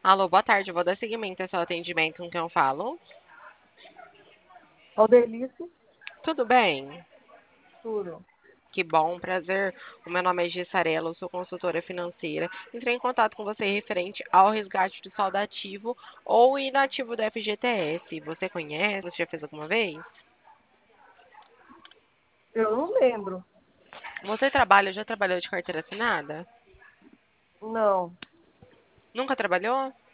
Alô, boa tarde. Eu vou dar seguimento ao seu atendimento com quem eu falo. Aldelice, Tudo bem? tudo. Que bom, prazer. O meu nome é Gissarela, eu sou consultora financeira. Entrei em contato com você referente ao resgate do saldo ativo ou inativo do FGTS. Você conhece? Você já fez alguma vez? Eu não lembro. Você já trabalhou de carteira assinada? Não, Nunca trabalhou?